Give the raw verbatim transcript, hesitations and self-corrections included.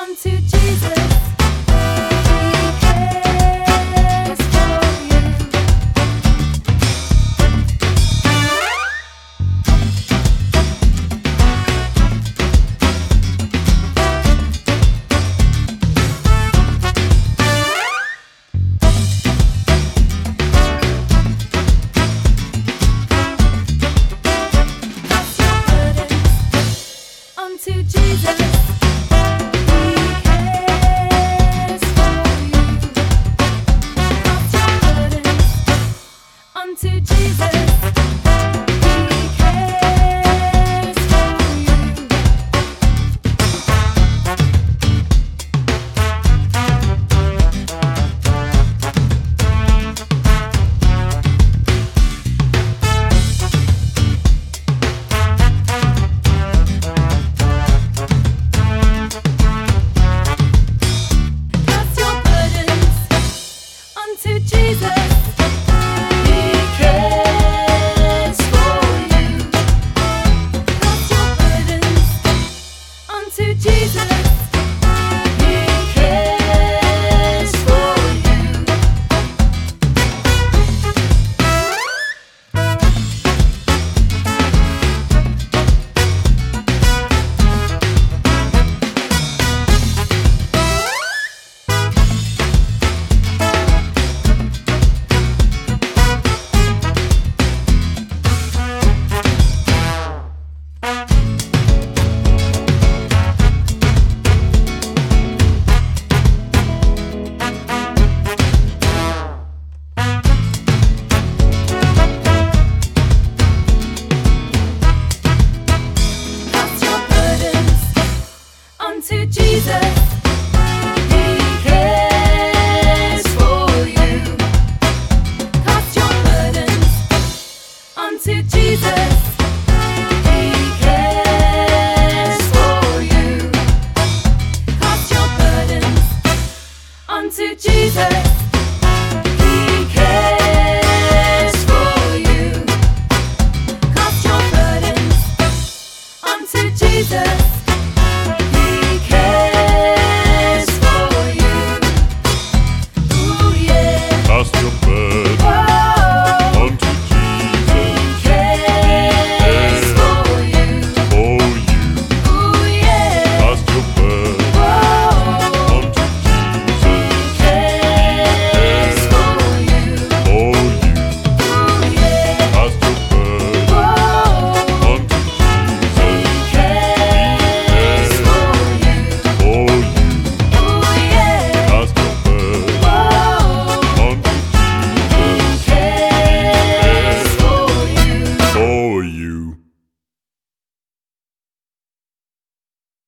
unto Jesus. To Jesus, He cares for you. Cast your burdens unto Jesus. He cares for you. To Jesus, He cares for you. Cast your burdens unto Jesus. He cares for you. To Jesus, He cares for you. Cast your burdens unto Jesus. He cares for you. Cast your burdens unto Jesus.